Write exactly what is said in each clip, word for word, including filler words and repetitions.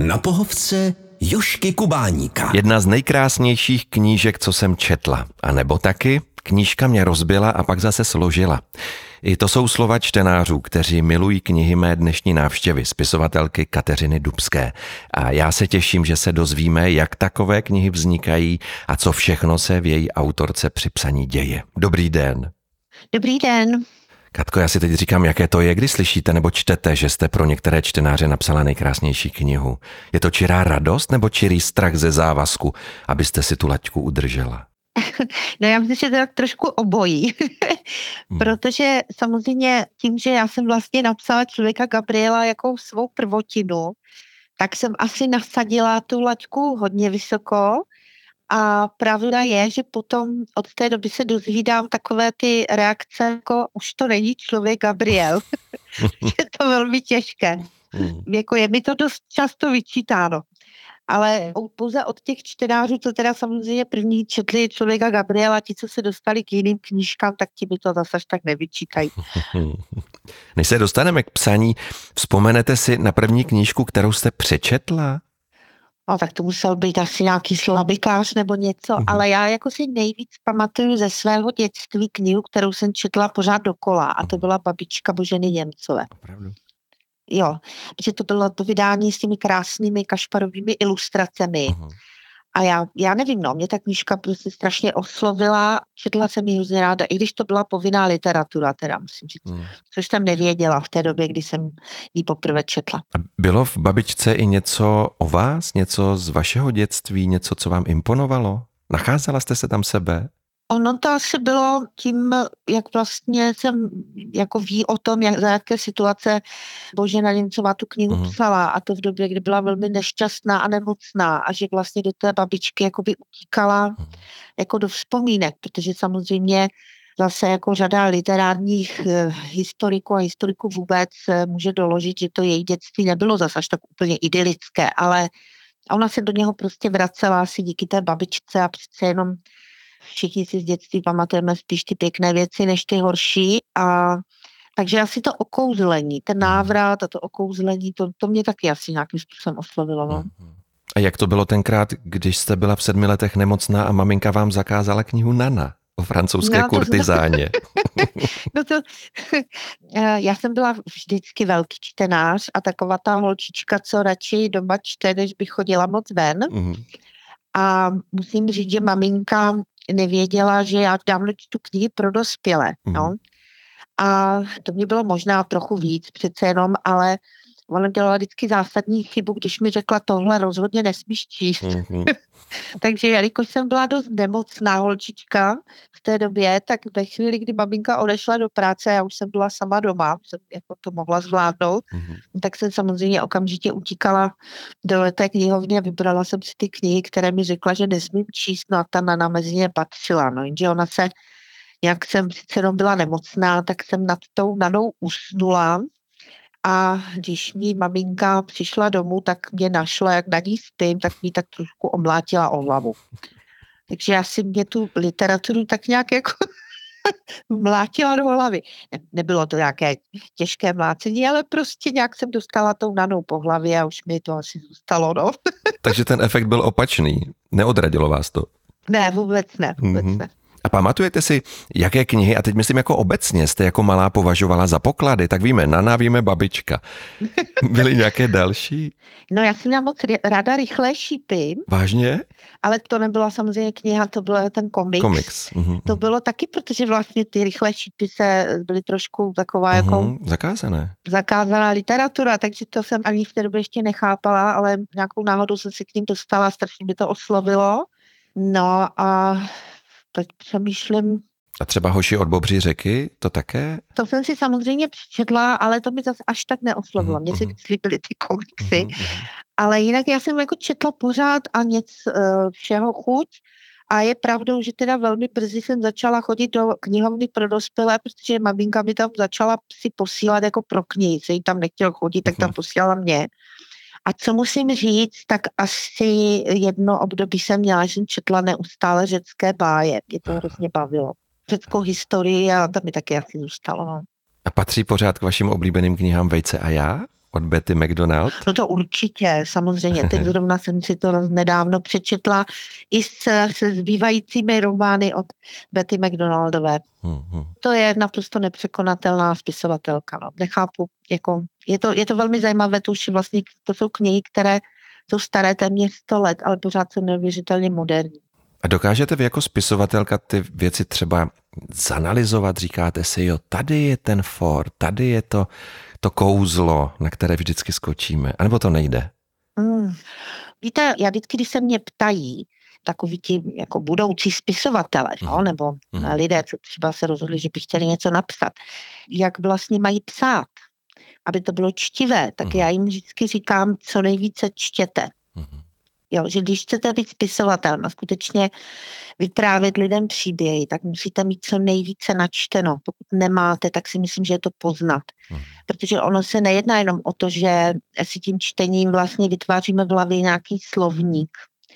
Na pohovce Jožky Kubáníka. Jedna z nejkrásnějších knížek, co jsem četla. A nebo taky knížka mě rozbila a pak zase složila. I to jsou slova čtenářů, kteří milují knihy mé dnešní návštěvy, spisovatelky Kateřiny Dubské. A já se těším, že se dozvíme, jak takové knihy vznikají a co všechno se v její autorce při psaní děje. Dobrý den. Dobrý den. Katko, já si teď říkám, jaké to je, kdy slyšíte nebo čtete, že jste pro některé čtenáře napsala nejkrásnější knihu. Je to čirá radost nebo čirý strach ze závazku, abyste si tu laťku udržela? No já myslím, že to tak trošku obojí, hmm. protože samozřejmě tím, že já jsem vlastně napsala Člověka Gabriela jako svou prvotinu, tak jsem asi nasadila tu laťku hodně vysoko a pravda je, že potom od té doby se dozvídám takové ty reakce, jako už to není Člověk Gabriel. Je to velmi těžké. Hmm. Jako je mi to dost často vyčítáno. Ale pouze od těch čtenářů, co teda samozřejmě první četli Člověka Gabriela, ti, co se dostali k jiným knížkám, tak ti by to zase tak nevyčítají. Než se dostaneme k psaní, vzpomenete si na první knížku, kterou jste přečetla? No, tak to musel být asi nějaký slabikář nebo něco, uh-huh. ale já jako si nejvíc pamatuju ze svého dětství knihu, kterou jsem četla pořád dokola, a to byla Babička Boženy Němcové. Opravdu? Jo, protože to bylo to vydání s těmi krásnými kašparovými ilustracemi. Uh-huh. A já, já nevím, no, mě ta knížka prostě strašně oslovila, četla jsem ji hrozně ráda, i když to byla povinná literatura, teda musím říct, uh-huh. což jsem nevěděla v té době, kdy jsem ji poprvé četla. A bylo v Babičce i něco o vás, něco z vašeho dětství, něco, co vám imponovalo? Nacházela jste se tam sebe? Ono to asi bylo tím, jak vlastně jsem jako ví o tom, jak, za jaké situace Božena Němcová tu knihu uh-huh. psala, a to v době, kdy byla velmi nešťastná a nemocná a že vlastně do té babičky jakoby utíkala uh-huh. jako do vzpomínek, protože samozřejmě zase jako řada literárních eh, historiků a historiků vůbec eh, může doložit, že to její dětství nebylo zase až tak úplně idylické, ale ona se do něho prostě vracela asi díky té babičce a přece jenom všichni si z dětství pamatujeme spíš ty pěkné věci, než ty horší. A takže asi to okouzlení, ten návrat a to okouzlení, to, to mě taky asi nějakým způsobem oslovilo. No. A jak to bylo tenkrát, když jste byla v sedmi letech nemocná a maminka vám zakázala knihu Nana o francouzské no, kurtizáně? No to, já jsem byla vždycky velký čtenář a taková ta holčička, co radši doma čte, než by chodila moc ven. Mm-hmm. A musím říct, že maminka nevěděla, že já dávno čtu knihy pro dospělé. Mm. No. A to mě bylo možná trochu víc přece jenom, ale ona dělala vždycky zásadní chybu, když mi řekla, tohle rozhodně nesmíš číst. Mm-hmm. Takže jelikož jsem byla dost nemocná holčička v té době, tak ve chvíli, kdy maminka odešla do práce, já už jsem byla sama doma, jsem jako to mohla zvládnout, mm-hmm. tak jsem samozřejmě okamžitě utíkala do té knihovny a vybrala jsem si ty knihy, které mi řekla, že nesmím číst, no a ta Nana mezi ně patřila. No, jenže ona se, jak jsem sice jenom byla nemocná, tak jsem nad tou Nanou usnula. A když mi maminka přišla domů, tak mě našla, jak na ní spím, tak mi tak trošku omlátila o hlavu. Takže já si mě tu literaturu tak nějak jako mlátila do hlavy. Ne, nebylo to nějaké těžké mlácení, ale prostě nějak jsem dostala tou Nanou po hlavě a už mi to asi zůstalo. No. Takže ten efekt byl opačný. Neodradilo vás to? Ne, vůbec ne. Vůbec mm-hmm. ne. A pamatujete si, jaké knihy, a teď myslím jako obecně, jste jako malá považovala za poklady? Tak víme Nana, víme Babička. Byly nějaké další? No já jsem měla moc ráda Rychlé šípy. Vážně? Ale to nebyla samozřejmě kniha, to byl ten komiks. Komiks. Mhm. To bylo taky, protože vlastně ty Rychlé šípy se byly trošku taková mhm, jako... Zakázané. Zakázaná literatura, takže to jsem ani v té době ještě nechápala, ale nějakou náhodou jsem se k ním dostala, strašně by to oslovilo. No a... teď přemýšlím. A třeba Hoši od Bobří řeky, to také? To jsem si samozřejmě přečetla, ale to mi zase až tak neoslovilo. Mně se líbily ty komiksy. Mm-hmm. Ale jinak já jsem jako četla pořád a něco uh, všeho chuť. A je pravdou, že teda velmi brzy jsem začala chodit do knihovny pro dospělé, protože maminka mi tam začala si posílat jako pro knihy. Se jí tam nechtěl chodit, tak tam posílala mě. A co musím říct, tak asi jedno období jsem měla, že jsem četla neustále řecké báje. Mě to hrozně bavilo. Řeckou historii a to mi taky asi zůstalo. A patří pořád k vašim oblíbeným knihám Vejce a já? od Betty McDonald? No to určitě, samozřejmě. Teď zrovna jsem si to nedávno přečetla i se, se zbývajícími romány od Betty McDonaldové. Hmm. To je naprosto nepřekonatelná spisovatelka. No. Nechápu, jako, je, to, je to velmi zajímavé, to už vlastně, to jsou knihy, které jsou staré téměř sto let, ale pořád jsou neuvěřitelně moderní. A dokážete vy jako spisovatelka ty věci třeba zanalyzovat? Říkáte si, jo, tady je ten for, tady je to, to kouzlo, na které vždycky skočíme, anebo to nejde? Hmm. Víte, já vždycky, když se mě ptají takoví ti jako budoucí spisovatelé, mm. no, nebo mm. lidé, co třeba se rozhodli, že by chtěli něco napsat, jak vlastně mají psát, aby to bylo čtivé, tak mm. já jim vždycky říkám, co nejvíce čtěte. Mm. Jo, že když chcete být spisovatel a skutečně vyprávět lidem příběhy, tak musíte mít co nejvíce načteno. Pokud nemáte, tak si myslím, že je to poznat. Hmm. Protože ono se nejedná jenom o to, že si tím čtením vlastně vytváříme v hlavě nějaký slovník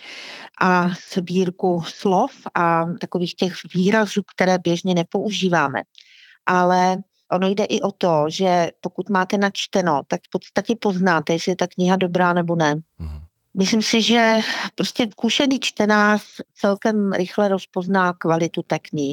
a sbírku slov a takových těch výrazů, které běžně nepoužíváme. Ale ono jde i o to, že pokud máte načteno, tak v podstatě poznáte, jestli je ta kniha dobrá nebo ne. Hmm. Myslím si, že prostě zkušený čtenář celkem rychle rozpozná kvalitu té knihy.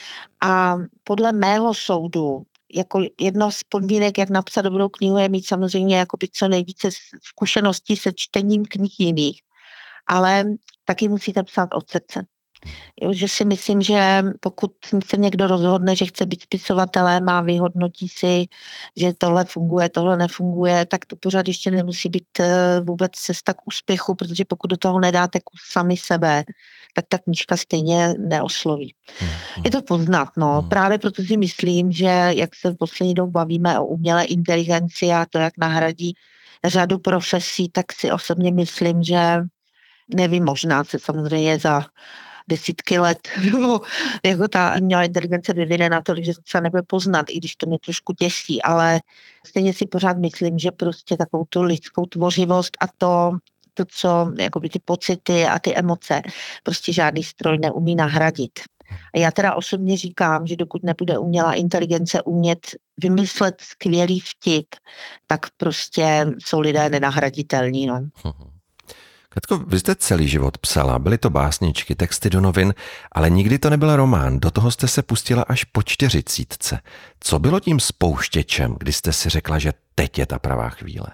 A podle mého soudu, jako jedno z podmínek, jak napsat dobrou knihu, je mít samozřejmě jakoby co nejvíce zkušeností se čtením knih jiných. Ale taky musíte psát od srdce. Jo, že si myslím, že pokud se někdo rozhodne, že chce být spisovatelem a vyhodnotí si, že tohle funguje, tohle nefunguje, tak to pořád ještě nemusí být vůbec cesta k úspěchu, protože pokud do toho nedáte kus sami sebe, tak ta knížka stejně neosloví. Hmm. Je to poznat, no. Hmm. Právě proto si myslím, že jak se v poslední době bavíme o umělé inteligenci a to, jak nahradí řadu profesí, tak si osobně myslím, že nevím, možná se samozřejmě za desítky let, jako ta umělá inteligence vyvine na to, že se třeba nebude poznat, i když to mě trošku těší, ale stejně si pořád myslím, že prostě takovou tu lidskou tvořivost a to, to co, jakoby ty pocity a ty emoce, prostě žádný stroj neumí nahradit. A já teda osobně říkám, že dokud nebude umělá inteligence umět vymyslet skvělý vtip, tak prostě jsou lidé nenahraditelní, no. Katko, vy jste celý život psala, byly to básničky, texty do novin, ale nikdy to nebyl román, do toho jste se pustila až po čtyřicítce. Co bylo tím spouštěčem, kdy jste si řekla, že teď je ta pravá chvíle?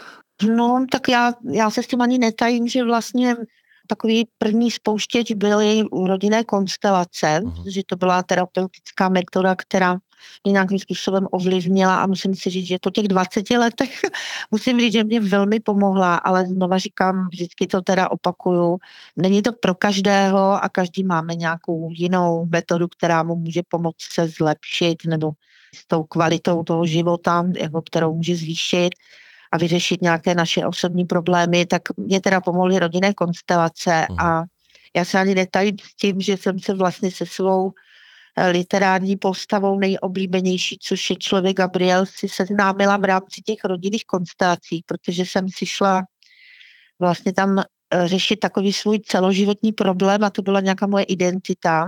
No, tak já, já se s tím ani netajím, že vlastně takový první spouštěč byly rodinné konstelace, uh-huh. že to byla terapeutická metoda, která mě nějakým způsobem ovlivnila a musím si říct, že po těch dvaceti letech musím říct, že mě velmi pomohla, ale znova říkám, vždycky to teda opakuju, není to pro každého a každý máme nějakou jinou metodu, která mu může pomoct se zlepšit nebo s tou kvalitou toho života, jako kterou může zvýšit a vyřešit nějaké naše osobní problémy, tak mě teda pomohly rodinné konstelace uh-huh. a já se ani netajím s tím, že jsem se vlastně se svou literární postavou nejoblíbenější, což je Člověk Gabriel, si seznámila v rámci těch rodinných konstelací, protože jsem si šla vlastně tam řešit takový svůj celoživotní problém a to byla nějaká moje identita.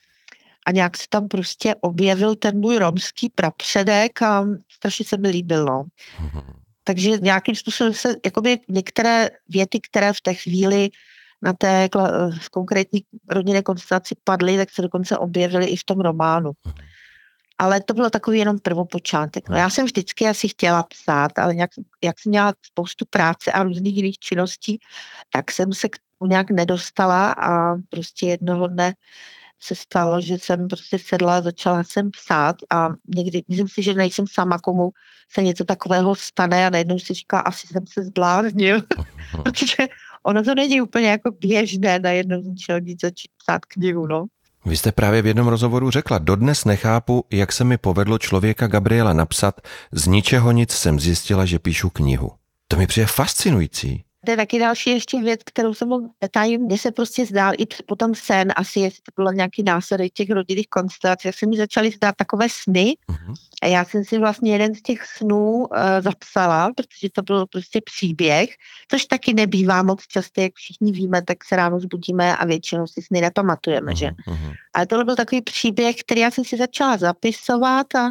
A nějak se tam prostě objevil ten můj romský prapředek a strašně se mi líbil, no. Takže nějakým způsobem se, jakoby některé věty, které v té chvíli na té konkrétní rodinné konstelaci padly, tak se dokonce objevily i v tom románu. Ale to bylo takový jenom prvopočátek. No já jsem vždycky asi chtěla psát, ale nějak, jak jsem měla spoustu práce a různých jiných činností, tak jsem se k tomu nějak nedostala a prostě jednoho dne se stalo, že jsem prostě sedla a začala jsem psát a někdy, myslím si, že nejsem sama, komu se něco takového stane a najednou si říká, asi jsem se zbláznil, protože ono to není úplně jako běžné najednou člověk začít psát knihu, no. Vy jste právě v jednom rozhovoru řekla, dodnes nechápu, jak se mi povedlo Člověka Gabriela napsat, z ničeho nic jsem zjistila, že píšu knihu. To mi přijde fascinující. To je taky další ještě věc, kterou jsem tajím. Mně se prostě zdál i potom sen, asi jestli to bylo nějaký následek těch rodinných konstelací, jak se mi začaly zdát takové sny. Uh-huh. A já jsem si vlastně jeden z těch snů uh, zapsala, protože to byl prostě příběh, což taky nebývá moc často, jak všichni víme, tak se ráno zbudíme a většinou si sny nepamatujeme, uh-huh. že? Ale tohle byl takový příběh, který já jsem si začala zapisovat a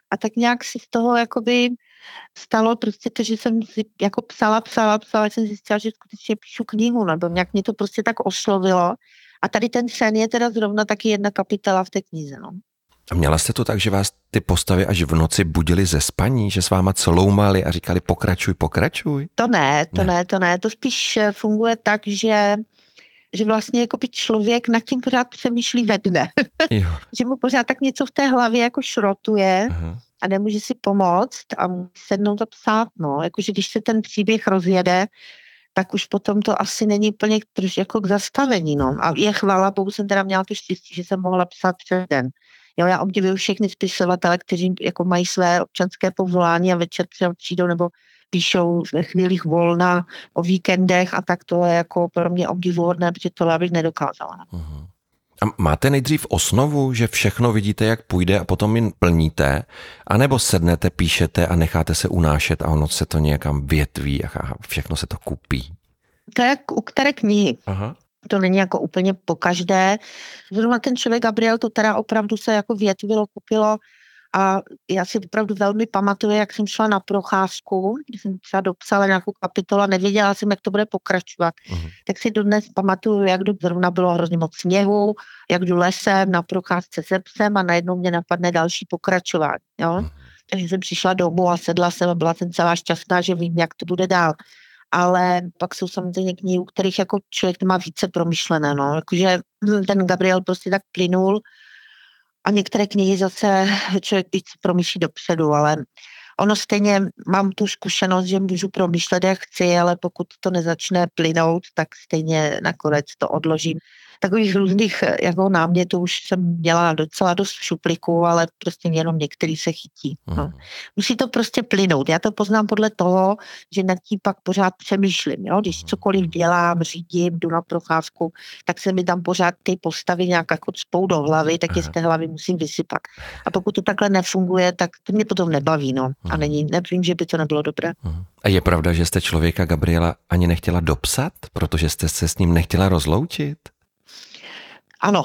A tak nějak si z toho jakoby stalo prostě to, že jsem si jako psala, psala, psala, jsem zjistila, že skutečně píšu knihu, nebo nějak mě to prostě tak oslovilo. A tady ten sen je teda zrovna taky jedna kapitola v té knize, no. A měla jste to tak, že vás ty postavy až v noci budily ze spaní, že s váma cloumali a říkali pokračuj, pokračuj? To ne, to ne, ne to ne. To spíš funguje tak, že že vlastně jako by člověk nad tím pořád přemýšlí ve dne. Že mu pořád tak něco v té hlavě jako šrotuje. Aha. A nemůže si pomoct a musí sednout a psát, no. Jakože když se ten příběh rozjede, tak už potom to asi není úplně trošku jako k zastavení, no. A je chvála bohu, jsem teda měla to štěstí, že jsem mohla psát přes den. Jo, já obdivuju všechny spisovatele, kteří jako mají své občanské povolání a večer třeba přijdou nebo píšou ve chvílích volna o víkendech a tak to je jako pro mě obdivuhodné, protože to já bych nedokázala. Uh-huh. A máte nejdřív osnovu, že všechno vidíte, jak půjde a potom jen plníte, anebo sednete, píšete a necháte se unášet a ono se to nějakam větví a všechno se to kupí? To je u které knihy. Aha. To není jako úplně po každé. Zrovna ten člověk Gabriel to teda opravdu se jako větvilo, kupilo a já si opravdu velmi pamatuju, jak jsem šla na procházku, když jsem třeba dopsala nějakou kapitolu a nevěděla jsem, jak to bude pokračovat. Uh-huh. Tak si dodnes pamatuju, jak zrovna bylo hrozně moc sněhu, jak jdu lesem na procházce se psem a najednou mě napadne další pokračování. Jo? Uh-huh. Takže jsem přišla domů a sedla jsem a byla jsem celá šťastná, že vím, jak to bude dál. Ale pak jsou samozřejmě knihy, u kterých jako člověk má více promyšlené, no. Jakože ten Gabriel prostě tak plynul a některé knihy zase člověk víc promyšlí dopředu, ale ono stejně, mám tu zkušenost, že můžu promýšlet, jak chci, ale pokud to nezačne plynout, tak stejně nakonec to odložím. Takových různých jako námětů už jsem měla docela dost v šupliku, ale prostě jenom některý se chytí. No. Musí to prostě plynout. Já to poznám podle toho, že nad tím pak pořád přemýšlím. Jo? Když cokoliv dělám, řídím, jdu na procházku, tak se mi tam pořád ty postavy nějak jako cpou do hlavy, tak je z té hlavy musím vysypat. A pokud to takhle nefunguje, tak to mě potom nebaví. No. A není, nevím, že by to nebylo dobré. A je pravda, že jste člověka Gabriela ani nechtěla dopsat, protože jste se s ním nechtěla rozloučit? Ano.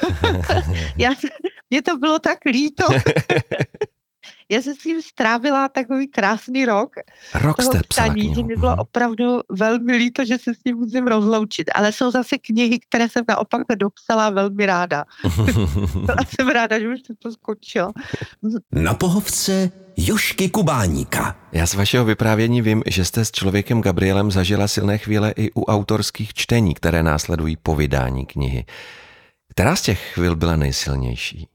Já, mě to bylo tak líto. Já jsem s ním strávila takový krásný rok. Rok jste psala knihu. Že mi bylo opravdu velmi líto, že se s ním musím rozloučit. Ale jsou zase knihy, které jsem naopak dopsala velmi ráda. Byla jsem ráda, že už to skončilo. Na pohovce Jožky Kubáníka. Já z vašeho vyprávění vím, že jste s člověkem Gabrielem zažila silné chvíle i u autorských čtení, které následují po vydání knihy. Která z těch chvil byla nejsilnější?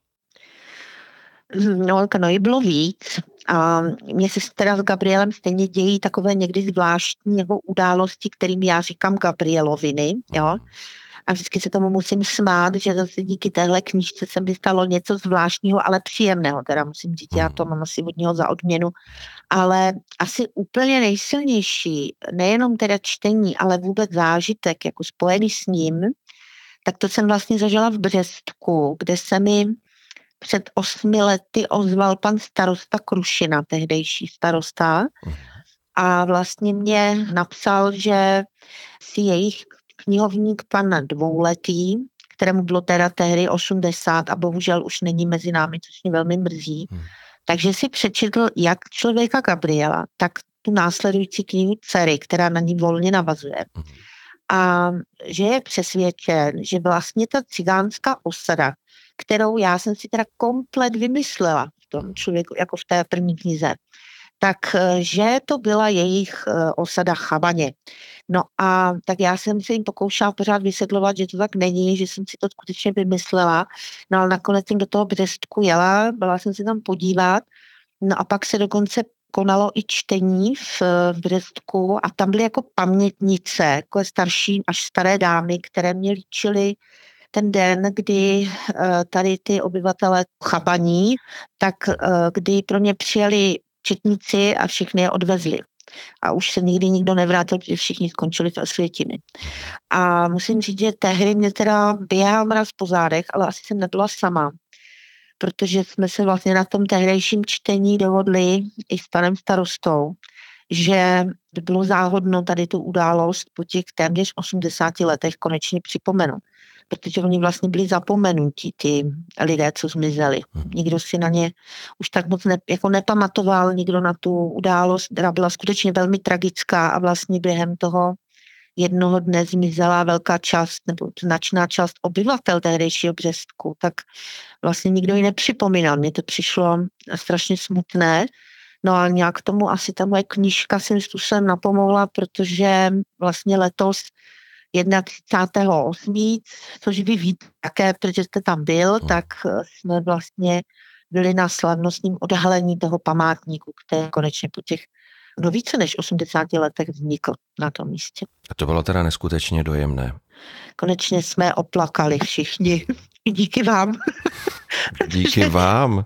No, no, bylo víc. A mně se teda s Gabrielem stejně dějí takové někdy zvláštní jako události, kterým já říkám Gabrieloviny, jo. A vždycky se tomu musím smát, že zase díky téhle knížce se mi stalo něco zvláštního, ale příjemného, teda musím říct, já to mám asi od něho za odměnu. Ale asi úplně nejsilnější, nejenom teda čtení, ale vůbec zážitek, jako spojený s ním, tak to jsem vlastně zažila v Břestku, kde se mi před osmi lety ozval pan starosta Krušina, tehdejší starosta, a vlastně mě napsal, že si jejich knihovník pan dvouletý, kterému bylo teda tehdy osmdesát a bohužel už není mezi námi, což mě velmi mrzí, hmm. takže si přečetl jak člověka Gabriela, tak tu následující knihu Dcery, která na ní volně navazuje. Hmm. A že je přesvědčen, že vlastně ta cigánská osada, kterou já jsem si teda komplet vymyslela v tom člověku, jako v té první knize, tak že to byla jejich osada Chabaně. No a tak já jsem se jim pokoušela pořád vysvětlovat, že to tak není, že jsem si to skutečně vymyslela. No ale nakonec jsem do toho Břestku jela, byla jsem si tam podívat, no a pak se dokonce konalo i čtení v Břestku a tam byly jako pamětnice, jako starší až staré dámy, které mě líčily ten den, kdy tady ty obyvatele Chabaní, tak kdy pro mě přijeli četníci a všichni je odvezli. A už se nikdy nikdo nevrátil, protože všichni skončili v Osvětimi. A musím říct, že tehdy mě teda běhal mraz po zádech, ale asi jsem nebyla sama, protože jsme se vlastně na tom tehdejším čtení dohodli i s panem starostou, že by bylo záhodno tady tu událost po těch téměř osmdesáti letech konečně připomenout. protože oni vlastně byli zapomenutí, ty lidé, co zmizeli. Nikdo si na ně už tak moc ne, jako nepamatoval, nikdo na tu událost, která byla skutečně velmi tragická a vlastně během toho jednoho dne zmizela velká část nebo značná část obyvatel tehdejšího Břestku, tak vlastně nikdo ji nepřipomínal. Mně to přišlo strašně smutné. No a nějak tomu asi ta moje knížka svým způsobem napomohla, protože vlastně letos třicátého osmého což vy víte také, protože jste tam byl, tak jsme vlastně byli na slavnostním odhalení toho památníku, který konečně po těch no více než osmdesáti letech vznikl na tom místě. A to bylo teda neskutečně dojemné. Konečně jsme oplakali všichni. Díky vám. Díky vám.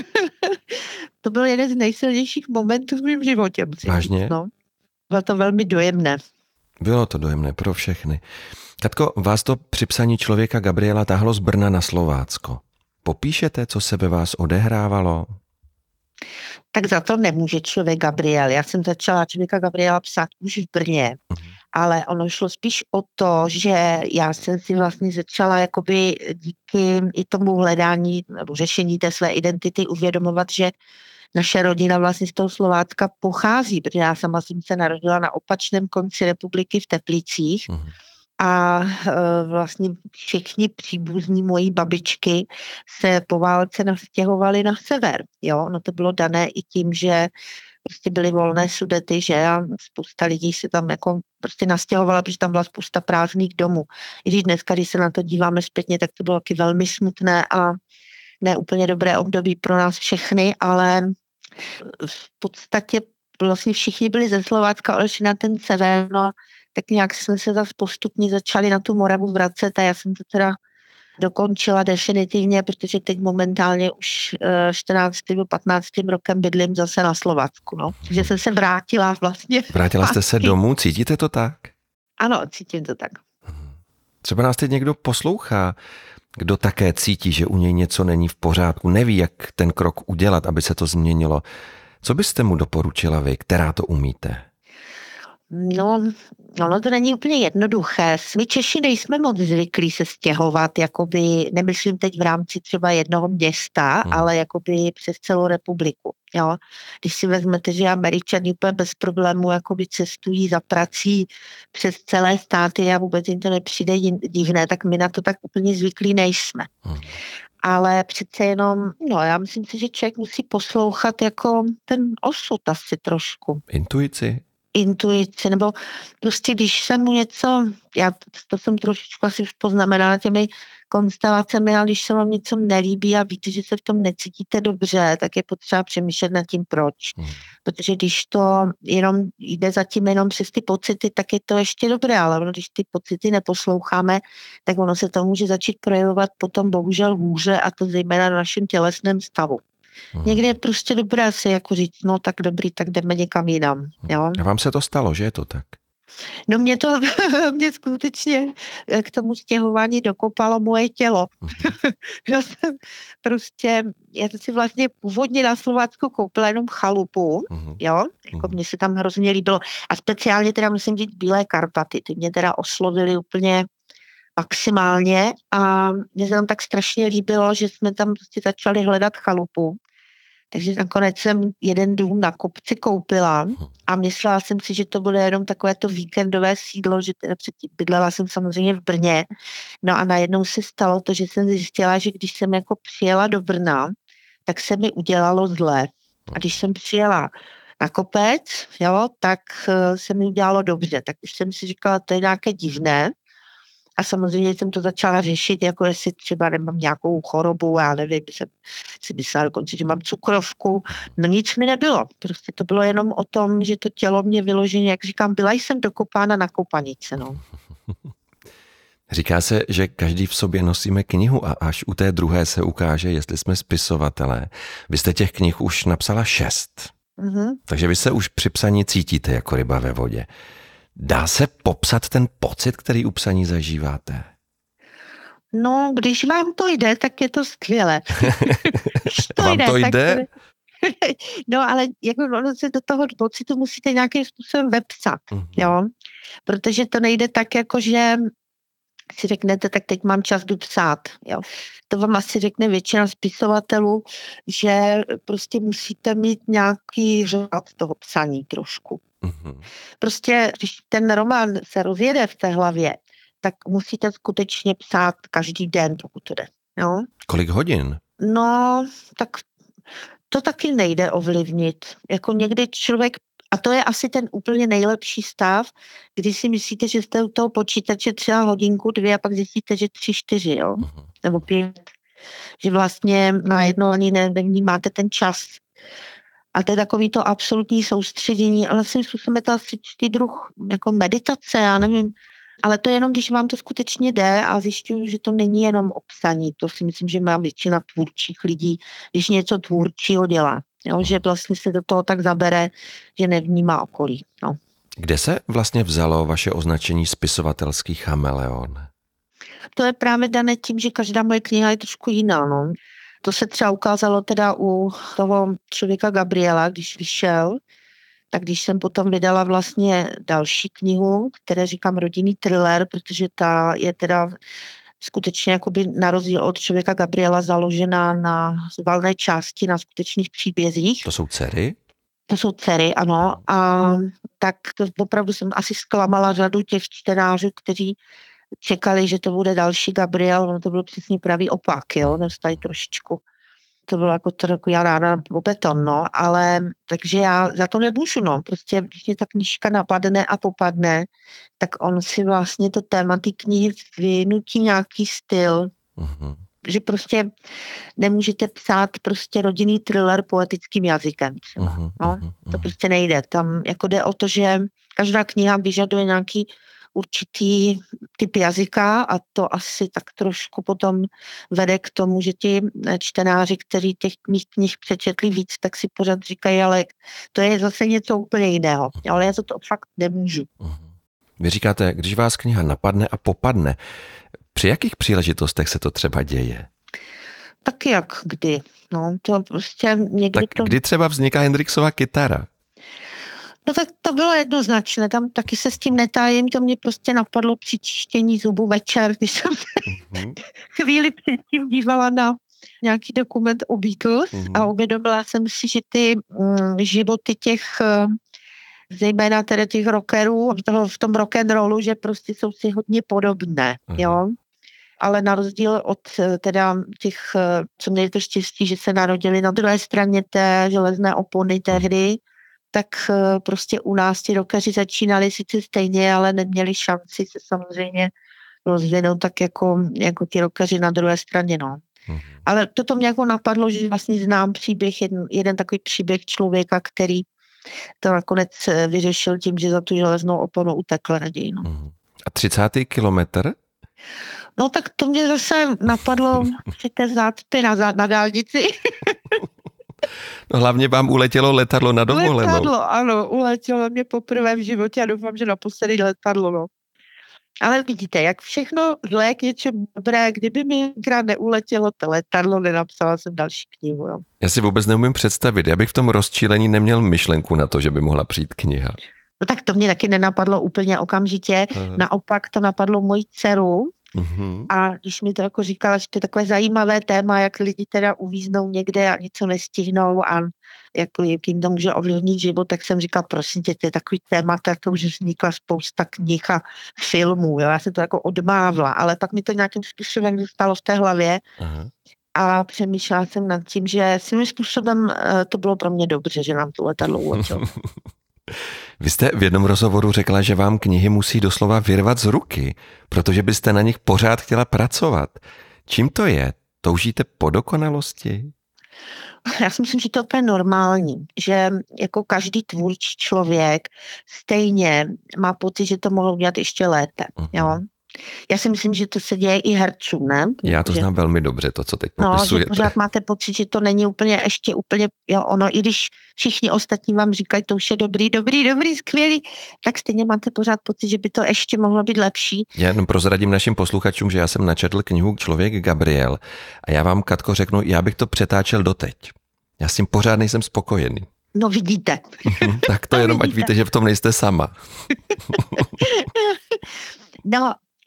To byl jeden z nejsilnějších momentů v mém životě. Vážně? No. Bylo to velmi dojemné. Bylo to dojemné pro všechny. Katko, vás to při psaní Člověka Gabriela táhlo z Brna na Slovácko. Popíšete, co se ve vás odehrávalo? Tak za to nemůže Člověk Gabriel. Já jsem začala Člověka Gabriela psát už v Brně, mm. ale ono šlo spíš o to, že já jsem si vlastně začala jakoby díky i tomu hledání nebo řešení té své identity uvědomovat, že naše rodina vlastně z toho Slovácka pochází, protože já sama jsem se narodila na opačném konci republiky v Teplicích mm. a e, vlastně všichni příbuzní mojí babičky se po válce nastěhovali na sever. Jo? No to bylo dané i tím, že prostě byly volné Sudety, že a spousta lidí se tam jako prostě nastěhovala, protože tam byla spousta prázdných domů. I když dneska, když se na to díváme zpětně, tak to bylo taky velmi smutné a ne úplně dobré období pro nás všechny, ale v podstatě vlastně všichni byli ze Slovácka, odešli na ten sever, no tak nějak jsme se zase postupně začali na tu Moravu vracet a já jsem to teda dokončila definitivně, protože teď momentálně už čtrnáctým nebo patnáctým rokem bydlím zase na Slovácku, no. Takže jsem se vrátila vlastně. Vrátila jste se domů, cítíte to tak? Ano, cítím to tak. Třeba nás teď někdo poslouchá, kdo také cítí, že u něj něco není v pořádku, neví, jak ten krok udělat, aby se to změnilo. Co byste mu doporučila vy, která to umíte? No, ono to není úplně jednoduché. My Češi nejsme moc zvyklí se stěhovat, jakoby, nemyslím teď v rámci třeba jednoho města, hmm. ale jakoby přes celou republiku. Jo? Když si vezmete, že Američané úplně bez problému jakoby cestují za prací přes celé státy a vůbec jim to nepřijde divné, tak my na to tak úplně zvyklí nejsme. Hmm. Ale přece jenom, no já myslím si, že člověk musí poslouchat jako ten osud asi trošku. Intuici? Intuici, nebo prostě když se mu něco, já to jsem trošičku asi poznamenala těmi konstelacemi, ale když se vám něco nelíbí a víte, že se v tom necítíte dobře, tak je potřeba přemýšlet nad tím proč. Hmm. Protože když to jenom jde zatím jenom přes ty pocity, tak je to ještě dobré, ale když ty pocity neposloucháme, tak ono se to může začít projevovat potom bohužel hůře a to zejména na našem tělesném stavu. Hmm. Někdy je prostě dobré si jako říct, no tak dobrý, tak jdeme někam jinam. Jo? A vám se to stalo, že je to tak? No mě to, mě skutečně k tomu stěhování dokopalo moje tělo. Hmm. Já jsem prostě, já jsem si vlastně původně na Slovácku koupila jenom chalupu, hmm. jo, jako hmm. mně se tam hrozně líbilo. A speciálně teda musím říct Bílé Karpaty, ty mě teda oslovily úplně maximálně a mě se tam tak strašně líbilo, že jsme tam prostě začali hledat chalupu. Takže nakonec jsem jeden dům na kopci koupila a myslela jsem si, že to bude jenom takové to víkendové sídlo, že teda předtím bydlela jsem samozřejmě v Brně. No a najednou se stalo to, že jsem zjistila, že když jsem jako přijela do Brna, tak se mi udělalo zle. A když jsem přijela na kopec, jo, tak se mi udělalo dobře. Tak když jsem si říkala, to je nějaké divné. A samozřejmě jsem to začala řešit, jako jestli třeba nemám nějakou chorobu, já nevím, jsem si myslela dokonce, že mám cukrovku. No nic mi nebylo. Prostě to bylo jenom o tom, že to tělo mě vyloženě, jak říkám, byla jsem dokopána na koupanice. No. Říká se, že každý v sobě nosíme knihu a až u té druhé se ukáže, jestli jsme spisovatelé. Vy jste těch knih už napsala šest. Mm-hmm. Takže vy se už při psaní cítíte jako ryba ve vodě. Dá se popsat ten pocit, který u psaní zažíváte? No, když vám to jde, tak je to skvělé. to vám jde, to jde? Tak... No, ale jako ono se do toho pocitu musíte nějakým způsobem vepsat, mm-hmm. jo? Protože to nejde tak, jako že si řeknete, tak teď mám čas, jdu psát. Jo. To vám asi řekne většina spisovatelů, že prostě musíte mít nějaký řád toho psaní trošku. Mm-hmm. Prostě, když ten román se rozjede v té hlavě, tak musíte skutečně psát každý den, pokud to jde. Jo. Kolik hodin? No, tak to taky nejde ovlivnit. Jako někdy člověk, a to je asi ten úplně nejlepší stav, kdy si myslíte, že jste u toho počítače třeba hodinku, dvě a pak zjistíte, že tři, čtyři, jo? Uh-huh. Nebo pět. Že vlastně najednou ani nevnímáte ten čas. A to je takový to absolutní soustředění, ale svým způsobem je to asi druh jako meditace, já nevím. Ale to je jenom, když vám to skutečně jde a zjišťuju, že to není jenom o psaní. To si myslím, že má většina tvůrčích lidí, když něco tvůrčího dělá. Jo, že vlastně se do toho tak zabere, že nevnímá okolí. No. Kde se vlastně vzalo vaše označení spisovatelský chameleon? To je právě dané tím, že každá moje kniha je trošku jiná. No. To se třeba ukázalo teda u toho Člověka Gabriela, když vyšel, tak když jsem potom vydala vlastně další knihu, které říkám rodinný thriller, protože ta je teda skutečně jakoby na rozdíl od Člověka Gabriela založená na valné části, na skutečných příbězích. To jsou dcery? To jsou dcery, ano. A tak opravdu jsem asi zklamala řadu těch čtenářů, kteří čekali, že to bude další Gabriel, ono to bylo přesně pravý opak, jo, dostali trošičku. To bylo jako to jako já ráda o beton, no, ale takže já za to nemůžu, no, prostě když mě ta knížka napadne a popadne, tak on si vlastně to téma ty knihy vynutí nějaký styl, uh-huh. že prostě nemůžete psát prostě rodinný thriller poetickým jazykem třeba, uh-huh, no, uh-huh. to prostě nejde, tam jako jde o to, že každá kniha vyžaduje nějaký určitý typ jazyka a to asi tak trošku potom vede k tomu, že ti čtenáři, kteří těch mých knih přečetli víc, tak si pořád říkají, ale to je zase něco úplně jiného. Ale já to, to fakt nemůžu. Vy říkáte, když vás kniha napadne a popadne, při jakých příležitostech se to třeba děje? Tak jak kdy. No, to prostě někdy tak to... kdy třeba vzniká Hendrixova kytara? No tak to bylo jednoznačné, tam taky se s tím netájím, to mě prostě napadlo při čištění zubů večer, když jsem mm-hmm. chvíli předtím dívala na nějaký dokument o Beatles mm-hmm. a uvědomila jsem si, že ty mm, životy těch, zejména tedy těch rockerů v tom rock'n'rollu, že prostě jsou si hodně podobné, mm-hmm. jo. Ale na rozdíl od teda těch, co měli to štěstí, že se narodili na druhé straně té železné opony tehdy, tak prostě u nás ti rockeři začínali sice stejně, ale neměli šanci se samozřejmě rozvinout tak jako, jako ti rockeři na druhé straně, no. Mm-hmm. Ale toto mě jako napadlo, že vlastně znám příběh, jeden, jeden takový příběh člověka, který to nakonec vyřešil tím, že za tu železnou oponu utekl raději, no. Mm-hmm. A třicátý kilometr? No tak to mě zase napadlo při té zácpě na, na dálnici. No hlavně vám uletělo letadlo na dovolenou. Letadlo, ano, uletělo mě poprvé v životě a doufám, že naposledy letadlo, no. Ale vidíte, jak všechno zlé k něčemu dobré, kdyby mi krát neuletělo to letadlo, nenapsala jsem další knihu, jo. Já si vůbec neumím představit, já bych v tom rozčílení neměl myšlenku na to, že by mohla přijít kniha. No tak to mě taky nenapadlo úplně okamžitě, aha. Naopak to napadlo moji dceru, uhum. A když mi to jako říkala, že to je takové zajímavé téma, jak lidi teda uvíznou někde a něco nestihnou a jako jim to může ovlivnit život, tak jsem říkala, prosím tě, to je takový téma, tak to už vznikla spousta knih a filmů, jo? Já jsem to jako odmávla, ale pak mi to nějakým způsobem zůstalo v té hlavě. Aha. A přemýšlela jsem nad tím, že svým způsobem to bylo pro mě dobře, že nám to letadlo uletělo. Vy jste v jednom rozhovoru řekla, že vám knihy musí doslova vyrvat z ruky, protože byste na nich pořád chtěla pracovat. Čím to je? Toužíte po dokonalosti? Já si myslím, že to je úplně normální, že jako každý tvůrčí člověk stejně má pocit, že to mohlo udělat ještě lépe. Uh-huh. Jo? Já si myslím, že to se děje i hercům, ne? Já to že, znám velmi dobře, to, co teď no, popisujete. No, že pořád máte pocit, že to není úplně, ještě úplně, jo, ono, i když všichni ostatní vám říkají, to už je dobrý, dobrý, dobrý, skvělý, tak stejně máte pořád pocit, že by to ještě mohlo být lepší. Já jenom prozradím našim posluchačům, že já jsem načetl knihu Člověk Gabriel a já vám, Katko, řeknu, já bych to přetáčel doteď. Já s tím pořád nejsem spokojený. No vidíte. Tak to jenom, ať víte, že v tom nejste sama. No,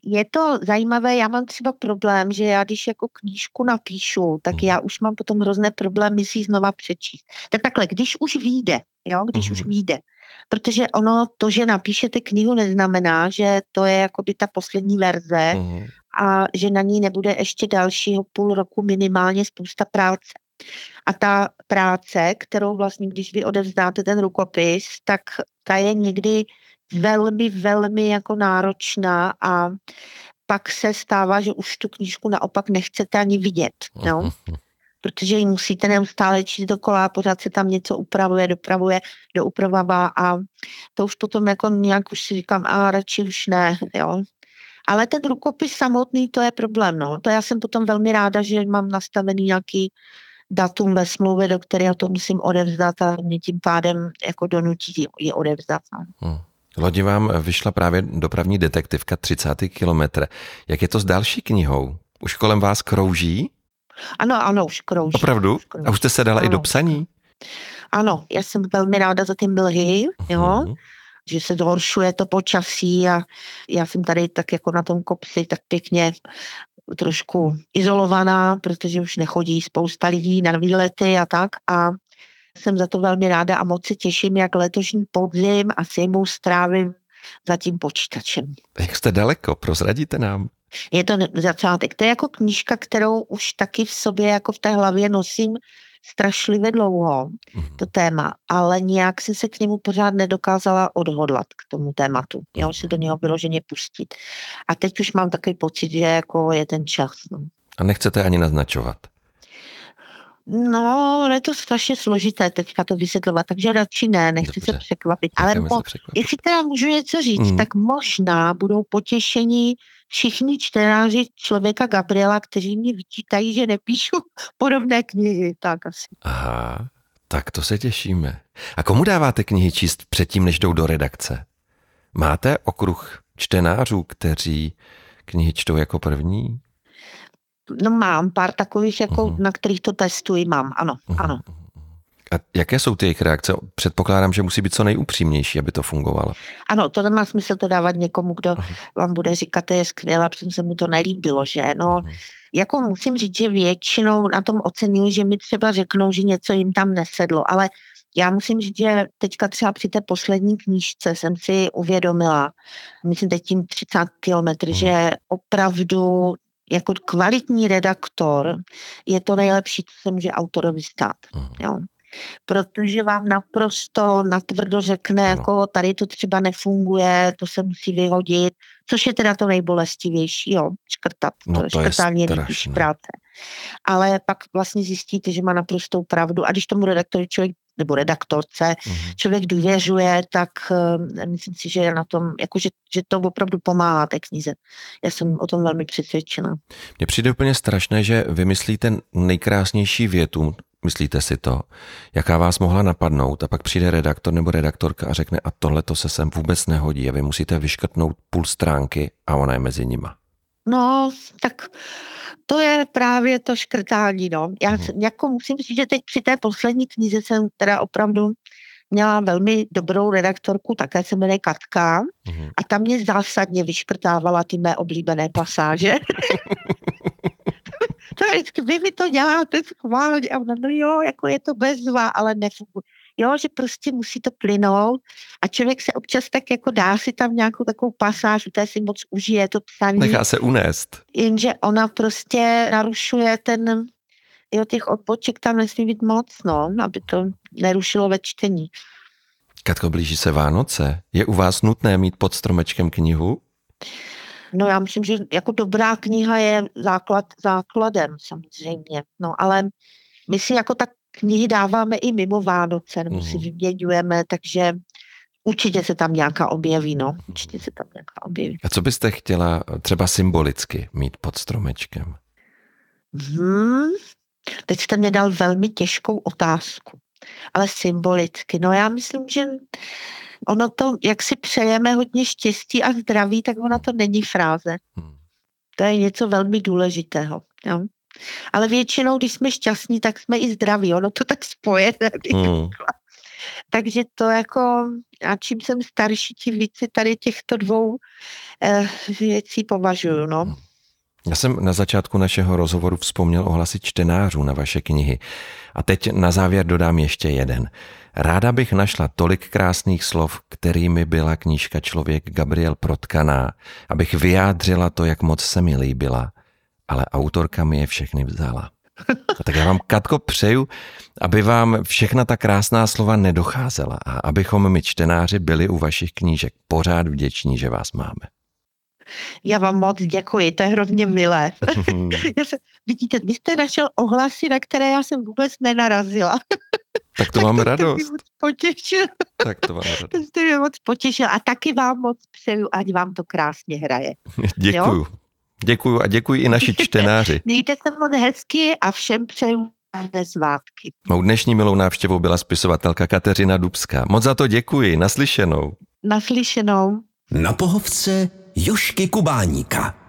je to zajímavé, já mám třeba problém, že já když jako knížku napíšu, tak já už mám potom hrozné problémy si ji znova přečíst. Tak takhle, když už vyjde, jo, když už vyjde, protože ono, to, že napíšete knihu, neznamená, že to je jakoby ta poslední verze a že na ní nebude ještě dalšího půl roku minimálně spousta práce. A ta práce, kterou vlastně, když vy odevzdáte ten rukopis, tak ta je někdy velmi, velmi jako náročná a pak se stává, že už tu knížku naopak nechcete ani vidět, no? Protože ji musíte neustále číst dokola, pořád se tam něco upravuje, dopravuje, doupravává a to už potom jako nějak už si říkám, a radši už ne, jo. Ale ten rukopis samotný, to je problém, no. To já jsem potom velmi ráda, že mám nastavený nějaký datum ve smlouvě, do kterého to musím odevzdat a mě tím pádem jako donutí je odevzdat. Hmm. Lodi vám vyšla právě dopravní detektivka třicátý kilometr. Jak je to s další knihou? Už kolem vás krouží? Ano, ano, už krouží. Opravdu? Už krouží. A už jste se dala ano. i do psaní? Ano, já jsem velmi ráda za ty mlhy, jo, uh-huh. že se zhoršuje to počasí a já jsem tady tak jako na tom kopci tak pěkně trošku izolovaná, protože už nechodí spousta lidí na výlety a tak a jsem za to velmi ráda a moc se těším, jak letošní podzim a zimu strávím za tím počítačem. Jak jste daleko? Prozradíte nám? Je to začátek. To je jako knížka, kterou už taky v sobě jako v té hlavě nosím strašlivě dlouho, mm. to téma, ale nějak jsem se k němu pořád nedokázala odhodlat k tomu tématu. Jo, si do něho vyloženě pustit. A teď už mám takový pocit, že jako je ten čas. No. A nechcete ani naznačovat? No, je to strašně složité teďka to vysvětlovat, takže radši ne, nechci Dobře. se překvapit. Ale mo- se překvapit. Jestli teda můžu něco říct, mm. tak možná budou potěšení všichni čtenáři Člověka Gabriela, kteří mi vyčítají, že nepíšu podobné knihy. Tak asi. Aha, tak to se těšíme. A komu dáváte knihy číst předtím, než jdou do redakce? Máte okruh čtenářů, kteří knihy čtou jako první? No mám pár takových, jako, uh-huh. na kterých to testuji, mám, ano, uh-huh. ano. A jaké jsou ty jejich reakce? Předpokládám, že musí být co nejupřímnější, aby to fungovalo. Ano, to nemá smysl to dávat někomu, kdo uh-huh. vám bude říkat, to je skvělé, protože se mu to nelíbilo, že? No, uh-huh. jako musím říct, že většinou na tom oceňuji, že mi třeba řeknou, že něco jim tam nesedlo, ale já musím říct, že teďka třeba při té poslední knížce jsem si uvědomila, myslím teď tím třicet kilometrů, uh-huh. že opravdu jako kvalitní redaktor je to nejlepší, co se může autorovi stát. Jo. Protože vám naprosto natvrdo řekne, jako tady to třeba nefunguje, to se musí vyhodit, což je teda to nejbolestivější, jo, škrtat. No to, to škrtání je je nejtěžší práce. Ale pak vlastně zjistíte, že má naprostou pravdu a když tomu redaktoru člověk nebo redaktorce, mm-hmm. člověk důvěřuje, tak uh, myslím si, že je na tom, jako že, že to opravdu pomáhá té knize. Já jsem o tom velmi přesvědčena. Mně přijde úplně strašné, že vymyslíte nejkrásnější větu, myslíte si to, jaká vás mohla napadnout a pak přijde redaktor nebo redaktorka a řekne a tohle to se sem vůbec nehodí a vy musíte vyškrtnout půl stránky a ona je mezi nima. No, tak to je právě to škrtání, no. Já hmm. jako musím říct, že teď při té poslední knize jsem teda opravdu měla velmi dobrou redaktorku, také se jmenuje Katka hmm. a ta mě zásadně vyškrtávala ty mé oblíbené pasáže. To je, vy mi to děláte schválně a no jo, jako je to bezva, ale nefunguje. Jo, že prostě musí to plynout a člověk se občas tak jako dá si tam nějakou takovou pasáž, té si moc užije to psaní. Nechá se unést. Jenže ona prostě narušuje ten, jo, těch odpoček tam nesmí být moc, no, aby to nerušilo ve čtení. Katko, blíží se Vánoce. Je u vás nutné mít pod stromečkem knihu? No já myslím, že jako dobrá kniha je základ, základem samozřejmě, no ale my si jako tak knihy dáváme i mimo Vánoce, nebo si vyměňujeme, takže určitě se tam nějaká objeví, no. Určitě se tam nějaká objeví. A co byste chtěla třeba symbolicky mít pod stromečkem? Hmm, teď jste mě dal velmi těžkou otázku, ale symbolicky. No já myslím, že ono to, jak si přejeme hodně štěstí a zdraví, tak ono to není fráze. Hmm. To je něco velmi důležitého, jo. Ale většinou, když jsme šťastní, tak jsme i zdraví. Ono to tak spojené. Hmm. takže to jako, a čím jsem starší, tím více tady těchto dvou eh, věcí považuju, no. Já jsem na začátku našeho rozhovoru vzpomněl ohlasy čtenářů na vaše knihy. A teď na závěr dodám ještě jeden. Ráda bych našla tolik krásných slov, kterými byla knížka Člověk Gabriel protkaná, abych vyjádřila to, jak moc se mi líbila, ale autorka mi je všechny vzala. A tak já vám, Katko, přeju, aby vám všechna ta krásná slova nedocházela a abychom my čtenáři byli u vašich knížek pořád vděční, že vás máme. Já vám moc děkuji, to je hrozně milé. já se, vidíte, vy jste našel ohlasy, na které já jsem vůbec nenarazila. Tak to mám radost. To mě moc potěšil. Tak to mám radost. To jste mě moc potěšil a taky vám moc přeju, ať vám to krásně hraje. Děkuju. Jo? Děkuju a děkuji i naši čtenáři. Mějte se moc hezky a všem přeju krásné svátky. Mou dnešní milou návštěvou byla spisovatelka Kateřina Dubská. Moc za to děkuji, naslyšenou. Naslyšenou. Na pohovce Jožky Kubáníka.